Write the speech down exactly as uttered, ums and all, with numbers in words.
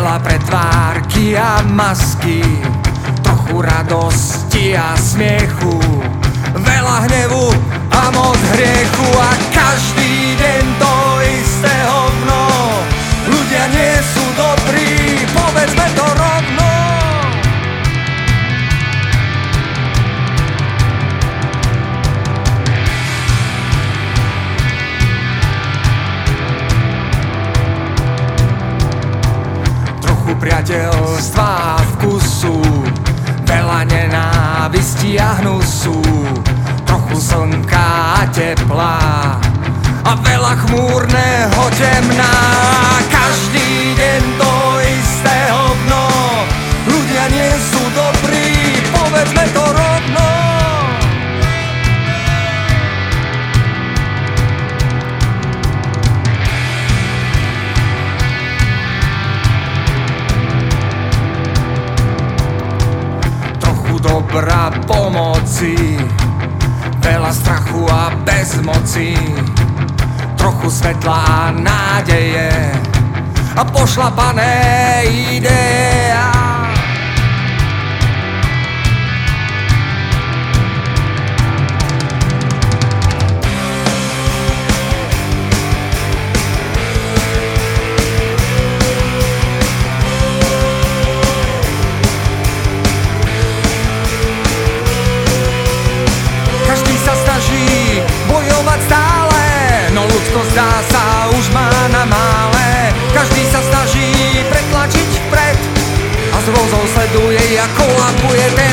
veľa pretvárky a masky, trochu radosti a smiechu, veľa hnevu a moc hriechu a každý deň to isté hovno. Ľudia nie sú dobrí, povedzme to rovno. Trochu priateľstva a vkusu, veľa nenávisti a hnusu, trochu slnka a tepla a veľa chmúrneho temna. Každý deň to isté hovno. Ľudia nie sú dobrí, povedzme to rovno. Trochu dobra pomoci, veľa strachu a bezmoci, trochu svetla a nádeje a pošlapané ideje. Každý sa snaží bojovať stále, no ľudsko zdá sa už má na mále. Každý sa snaží pretlačiť vpred a s hrôzou sleduje, ako kolabuje ten